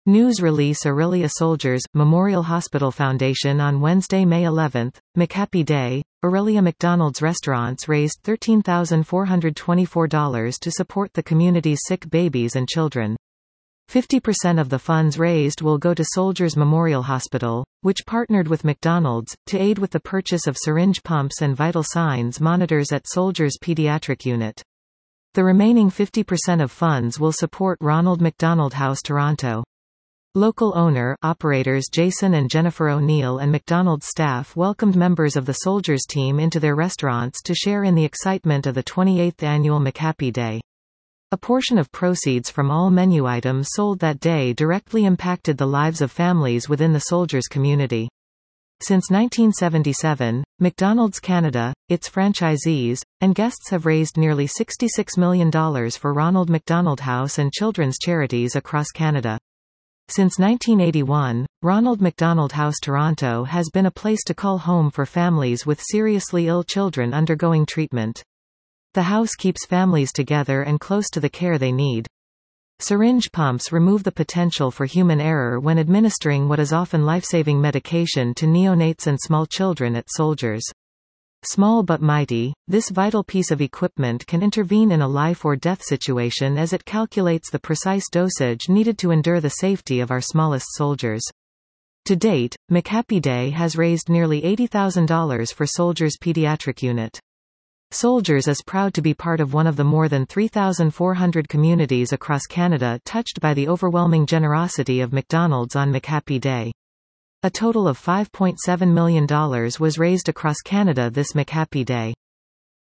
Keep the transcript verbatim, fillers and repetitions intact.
News release Orillia Soldiers Memorial Hospital Foundation on Wednesday, May eleventh, McHappy Day. Orillia McDonald's restaurants raised thirteen thousand four hundred twenty-four dollars to support the community's sick babies and children. fifty percent of the funds raised will go to Soldiers Memorial Hospital, which partnered with McDonald's, to aid with the purchase of syringe pumps and vital signs monitors at Soldiers Pediatric Unit. The remaining fifty percent of funds will support Ronald McDonald House Toronto. Local owner-operators Jason and Jennifer O'Neill and McDonald's staff welcomed members of the Soldiers team into their restaurants to share in the excitement of the twenty-eighth annual McHappy Day. A portion of proceeds from all menu items sold that day directly impacted the lives of families within the Soldiers community. Since nineteen seventy-seven, McDonald's Canada, its franchisees, and guests have raised nearly sixty-six million dollars for Ronald McDonald House and children's charities across Canada. Since nineteen eighty-one, Ronald McDonald House Toronto has been a place to call home for families with seriously ill children undergoing treatment. The house keeps families together and close to the care they need. Syringe pumps remove the potential for human error when administering what is often life-saving medication to neonates and small children at Soldiers. Small but mighty, this vital piece of equipment can intervene in a life or death situation as it calculates the precise dosage needed to ensure the safety of our smallest soldiers. To date, McHappy Day has raised nearly eighty thousand dollars for Soldiers Pediatric Unit. Soldiers is proud to be part of one of the more than three thousand four hundred communities across Canada touched by the overwhelming generosity of McDonald's on McHappy Day. A total of five point seven million dollars was raised across Canada this McHappy Day.